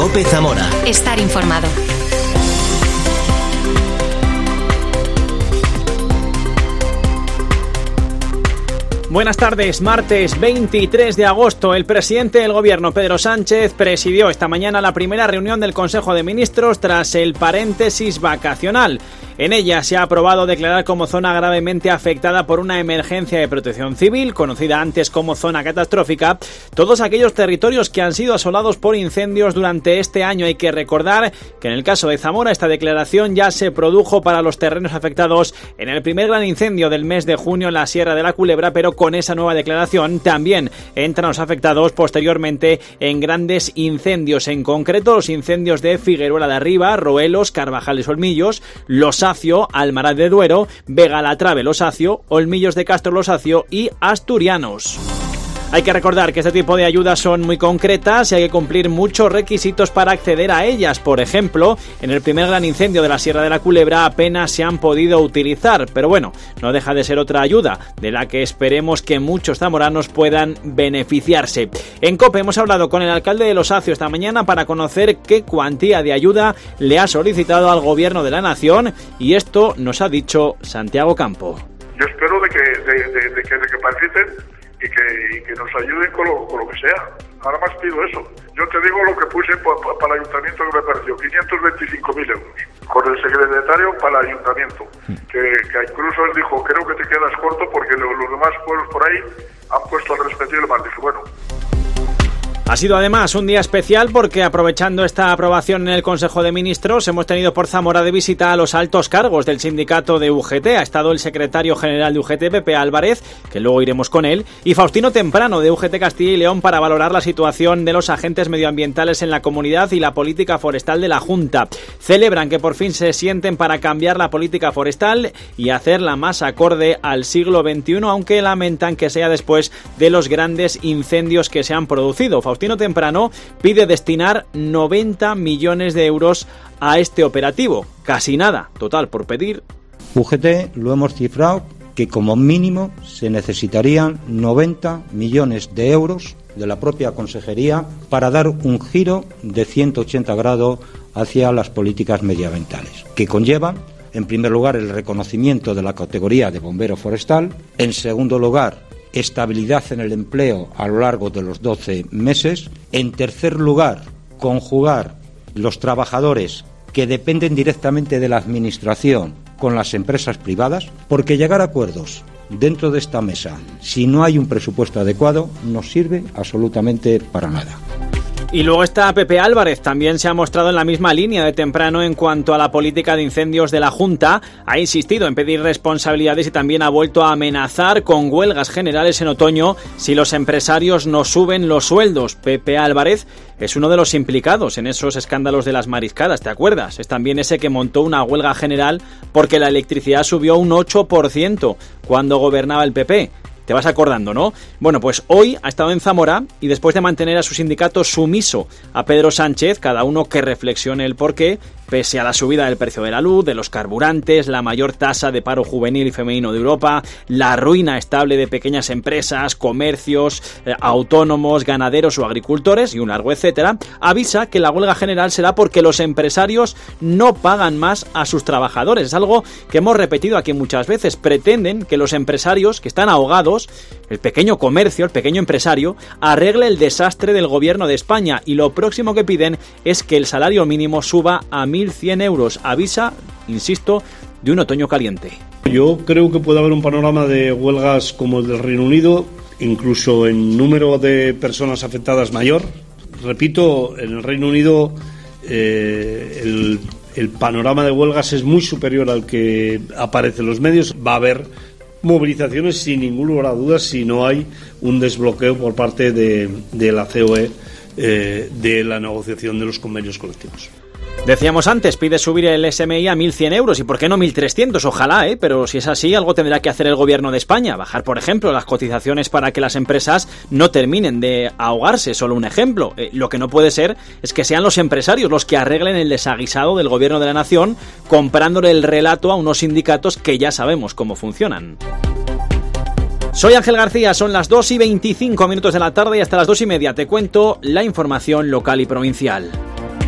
COPE Zamora. Estar informado. Buenas tardes, martes 23 de agosto. El presidente del Gobierno, Pedro Sánchez, presidió esta mañana la primera reunión del Consejo de Ministros tras el paréntesis vacacional. En ella se ha aprobado declarar como zona gravemente afectada por una emergencia de protección civil, conocida antes como zona catastrófica, todos aquellos territorios que han sido asolados por incendios durante este año. Hay que recordar que en el caso de Zamora esta declaración ya se produjo para los terrenos afectados en el primer gran incendio del mes de junio en la Sierra de la Culebra, pero con esa nueva declaración también entran los afectados posteriormente en grandes incendios, en concreto los incendios de Figueruela de Arriba, Roelos, Carvajales Olmillos, Losacio, Almaraz de Duero, Vega La Trave Losacio, Olmillos de Castro Losacio y Asturianos. Hay que recordar que este tipo de ayudas son muy concretas y hay que cumplir muchos requisitos para acceder a ellas. Por ejemplo, en el primer gran incendio de la Sierra de la Culebra apenas se han podido utilizar, pero bueno, no deja de ser otra ayuda de la que esperemos que muchos zamoranos puedan beneficiarse. En COPE hemos hablado con el alcalde de Losacio esta mañana para conocer qué cuantía de ayuda le ha solicitado al Gobierno de la Nación y esto nos ha dicho Santiago Campo. Yo espero de que recapaciten y que nos ayuden con lo que sea. Ahora más pido eso. Yo te digo lo que puse para el ayuntamiento que me pareció, 525.000 euros. Con el secretario para el ayuntamiento, que incluso él dijo, creo que te quedas corto porque los demás pueblos por ahí han puesto al respectivo más. Dije, bueno. Ha sido además un día especial porque aprovechando esta aprobación en el Consejo de Ministros hemos tenido por Zamora de visita a los altos cargos del sindicato de UGT. Ha estado el secretario general de UGT, Pepe Álvarez, que luego iremos con él, y Faustino Temprano de UGT Castilla y León para valorar la situación de los agentes medioambientales en la comunidad y la política forestal de la Junta. Celebran que por fin se sienten para cambiar la política forestal y hacerla más acorde al siglo XXI, aunque lamentan que sea después de los grandes incendios que se han producido. Faustino Temprano pide destinar 90 millones de euros a este operativo. Casi nada, total, por pedir. UGT lo hemos cifrado que como mínimo se necesitarían 90 millones de euros de la propia consejería para dar un giro de 180 grados hacia las políticas medioambientales, que conllevan, en primer lugar, el reconocimiento de la categoría de bombero forestal, en segundo lugar, estabilidad en el empleo a lo largo de los 12 meses. En tercer lugar, conjugar los trabajadores que dependen directamente de la administración con las empresas privadas, porque llegar a acuerdos dentro de esta mesa, si no hay un presupuesto adecuado, no sirve absolutamente para nada. Y luego está Pepe Álvarez, también se ha mostrado en la misma línea de Temprano en cuanto a la política de incendios de la Junta. Ha insistido en pedir responsabilidades y también ha vuelto a amenazar con huelgas generales en otoño si los empresarios no suben los sueldos. Pepe Álvarez es uno de los implicados en esos escándalos de las mariscadas, ¿te acuerdas? Es también ese que montó una huelga general porque la electricidad subió un 8% cuando gobernaba el PP. Te vas acordando, ¿no? Bueno, pues hoy ha estado en Zamora y después de mantener a su sindicato sumiso a Pedro Sánchez, cada uno que reflexione el porqué, pese a la subida del precio de la luz, de los carburantes, la mayor tasa de paro juvenil y femenino de Europa, la ruina estable de pequeñas empresas, comercios, autónomos, ganaderos o agricultores y un largo etcétera, avisa que la huelga general será porque los empresarios no pagan más a sus trabajadores. Es algo que hemos repetido aquí muchas veces. Pretenden que los empresarios que están ahogados, el pequeño comercio, el pequeño empresario, arregle el desastre del Gobierno de España y lo próximo que piden es que el salario mínimo suba a 1.100 euros. Avisa, insisto, de un otoño caliente. Yo creo que puede haber un panorama de huelgas como el del Reino Unido, incluso en número de personas afectadas mayor. Repito, en el Reino Unido el panorama de huelgas es muy superior al que aparece en los medios. Va a haber movilizaciones sin ningún lugar a dudas si no hay un desbloqueo por parte de la COE de la negociación de los convenios colectivos. Decíamos antes, pide subir el SMI a 1.100 euros y ¿por qué no 1.300? Ojalá, pero si es así, algo tendrá que hacer el Gobierno de España. Bajar, por ejemplo, las cotizaciones para que las empresas no terminen de ahogarse. Solo un ejemplo. Lo que no puede ser es que sean los empresarios los que arreglen el desaguisado del Gobierno de la Nación comprándole el relato a unos sindicatos que ya sabemos cómo funcionan. Soy Ángel García, son las 2:25 de la tarde y hasta las 2:30 te cuento la información local y provincial.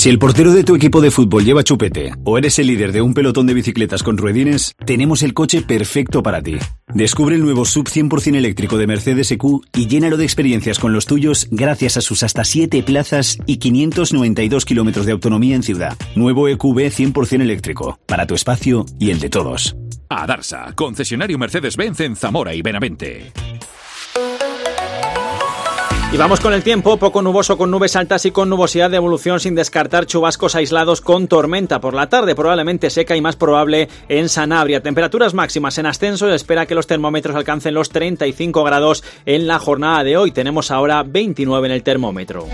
Si el portero de tu equipo de fútbol lleva chupete o eres el líder de un pelotón de bicicletas con ruedines, tenemos el coche perfecto para ti. Descubre el nuevo SUV 100% eléctrico de Mercedes EQ y llénalo de experiencias con los tuyos gracias a sus hasta 7 plazas y 592 kilómetros de autonomía en ciudad. Nuevo EQB 100% eléctrico, para tu espacio y el de todos. Adarsa, concesionario Mercedes-Benz en Zamora y Benavente. Y vamos con el tiempo, poco nuboso con nubes altas y con nubosidad de evolución sin descartar chubascos aislados con tormenta. Por la tarde probablemente seca y más probable en Sanabria. Temperaturas máximas en ascenso, se espera que los termómetros alcancen los 35 grados en la jornada de hoy. Tenemos ahora 29 en el termómetro.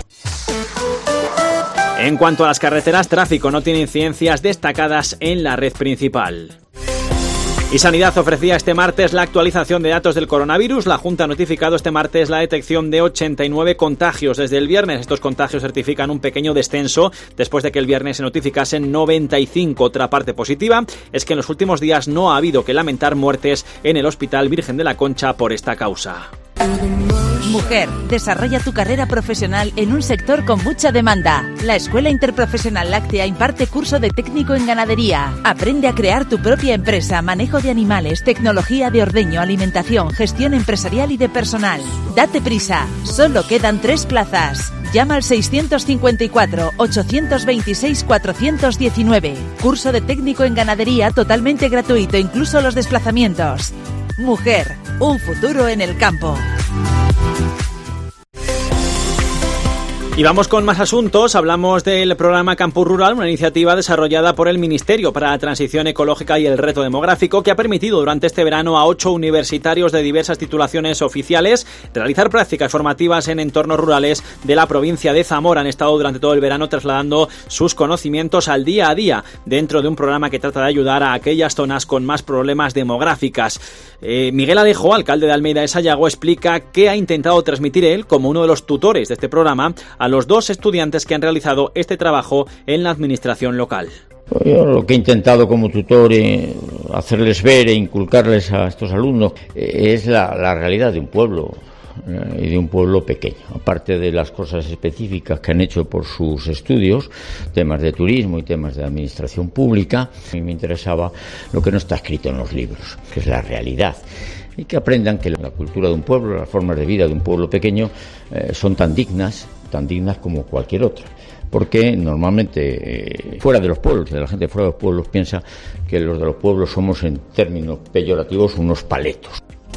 En cuanto a las carreteras, tráfico no tiene incidencias destacadas en la red principal. Y Sanidad ofrecía este martes la actualización de datos del coronavirus. La Junta ha notificado este martes la detección de 89 contagios desde el viernes. Estos contagios certifican un pequeño descenso después de que el viernes se notificasen 95. Otra parte positiva es que en los últimos días no ha habido que lamentar muertes en el Hospital Virgen de la Concha por esta causa. Mujer, desarrolla tu carrera profesional en un sector con mucha demanda. La Escuela Interprofesional Láctea imparte curso de técnico en ganadería. Aprende a crear tu propia empresa, manejo de animales, tecnología de ordeño, alimentación, gestión empresarial y de personal. Date prisa, solo quedan 3 plazas. Llama al 654-826-419. Curso de técnico en ganadería totalmente gratuito, incluso los desplazamientos. Mujer, un futuro en el campo. Y vamos con más asuntos. Hablamos del programa Campus Rural, una iniciativa desarrollada por el Ministerio para la Transición Ecológica y el Reto Demográfico, que ha permitido durante este verano a 8 universitarios de diversas titulaciones oficiales realizar prácticas formativas en entornos rurales de la provincia de Zamora. Han estado durante todo el verano trasladando sus conocimientos al día a día dentro de un programa que trata de ayudar a aquellas zonas con más problemas demográficas. Miguel Alejo, alcalde de Almeida de Sayago, explica qué ha intentado transmitir él como uno de los tutores de este programa a los 2 estudiantes que han realizado este trabajo en la administración local. Yo lo que he intentado como tutor hacerles ver e inculcarles a estos alumnos es la realidad de un pueblo y de un pueblo pequeño, aparte de las cosas específicas que han hecho por sus estudios, temas de turismo y temas de administración pública. A mí me interesaba lo que no está escrito en los libros, que es la realidad, y que aprendan que la cultura de un pueblo, las formas de vida de un pueblo pequeño son tan dignas como cualquier otra, porque normalmente fuera de los pueblos, la gente fuera de los pueblos piensa que los de los pueblos somos, en términos peyorativos, unos paletos.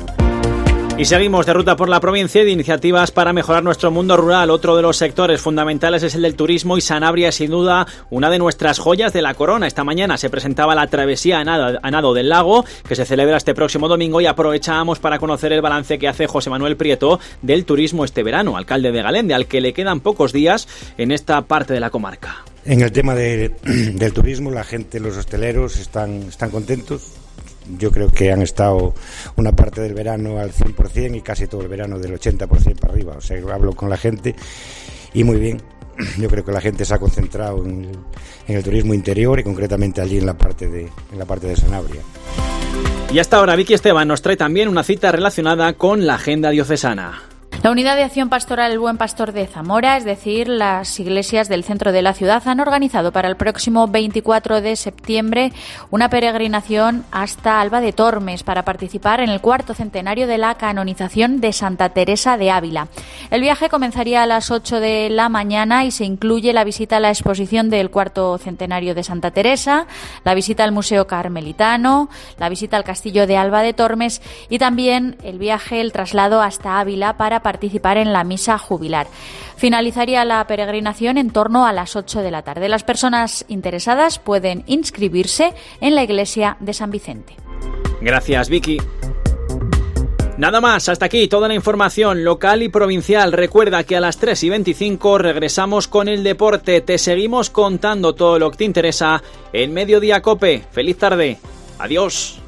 Y seguimos de ruta por la provincia y de iniciativas para mejorar nuestro mundo rural. Otro de los sectores fundamentales es el del turismo, y Sanabria es sin duda una de nuestras joyas de la corona. Esta mañana se presentaba la travesía a nado del lago, que se celebra este próximo domingo, y aprovechábamos para conocer el balance que hace José Manuel Prieto del turismo este verano, alcalde de Galende, al que le quedan pocos días en esta parte de la comarca. En el tema del turismo, la gente, los hosteleros están contentos. Yo creo que han estado una parte del verano al 100% y casi todo el verano del 80% para arriba. O sea, hablo con la gente y muy bien. Yo creo que la gente se ha concentrado en el turismo interior y concretamente allí en la parte de Sanabria. Y hasta ahora Vicky Esteban nos trae también una cita relacionada con la agenda diocesana. La Unidad de Acción Pastoral El Buen Pastor de Zamora, es decir, las iglesias del centro de la ciudad, han organizado para el próximo 24 de septiembre una peregrinación hasta Alba de Tormes para participar en el 4º centenario de la canonización de Santa Teresa de Ávila. El viaje comenzaría a las 8 de la mañana y se incluye la visita a la exposición del 4º centenario de Santa Teresa, la visita al Museo Carmelitano, la visita al Castillo de Alba de Tormes y también el traslado hasta Ávila para participar en la misa jubilar. Finalizaría la peregrinación en torno a las 8 de la tarde. Las personas interesadas pueden inscribirse en la iglesia de San Vicente. Gracias, Vicky. Nada más, hasta aquí toda la información local y provincial. Recuerda que a las 3:25 regresamos con el deporte. Te seguimos contando todo lo que te interesa en Mediodía Cope. Feliz tarde. Adiós.